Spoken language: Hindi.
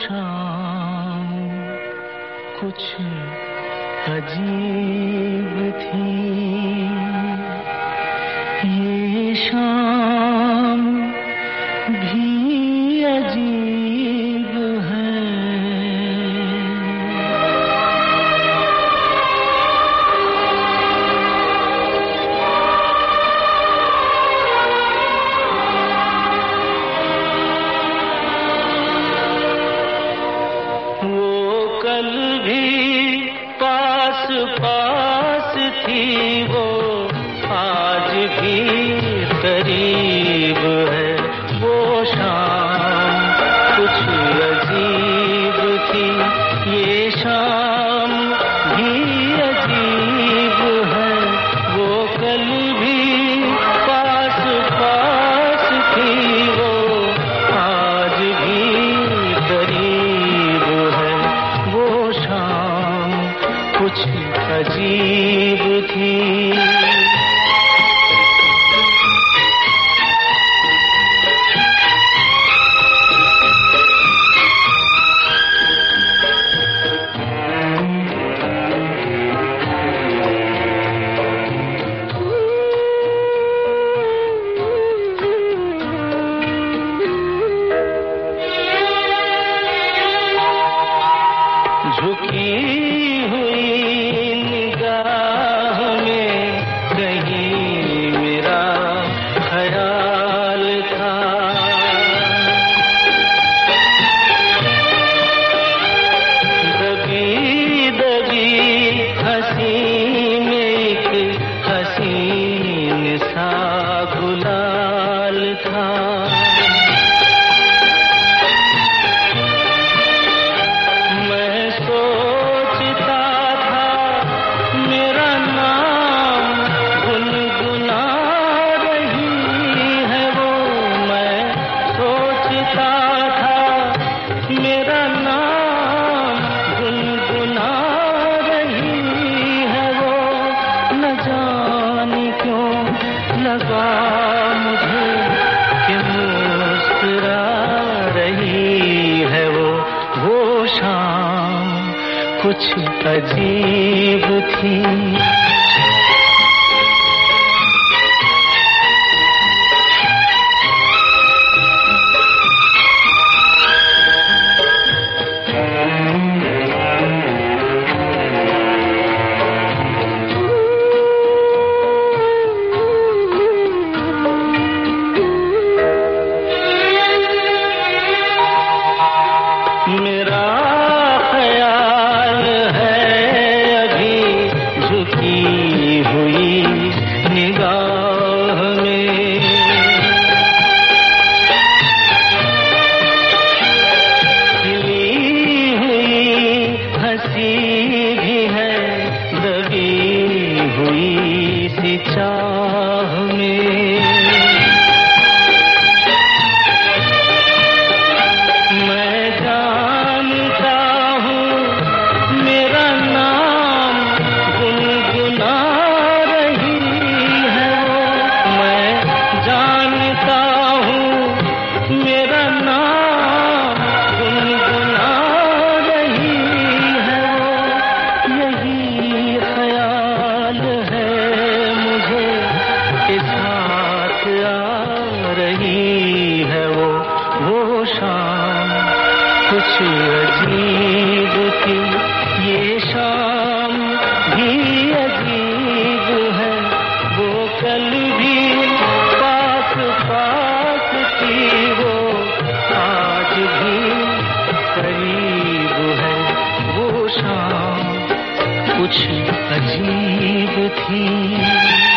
शाम कुछ अजीब थी, ये शाम भी अजीब है। वो कल भी पास पास थी, वो आज भी करीब है। वो शाम कुछ अजीब थी, ये शाम भी अजीब है। वो कल भी पास पास थी, वो आज भी करीब है। वो शाम कुछ अजीब थी। झुकी हुई निगाह में कहीं मेरा ख्याल था। दबी दबी हंसी में एक हसीन सा गुलाल था। लगा मुझे कि मुस्कुरा रही है वो शाम कुछ अजीब थी। मेरा ख्याल है अभी झुकी हुई निगाह में। खिली हुई हंसी भी है दबी हुई सी चाह में। रही है वो शाम कुछ अजीब थी, ये शाम भी अजीब है। वो कल भी पास पास थी, वो आज भी करीब है। वो शाम कुछ अजीब थी।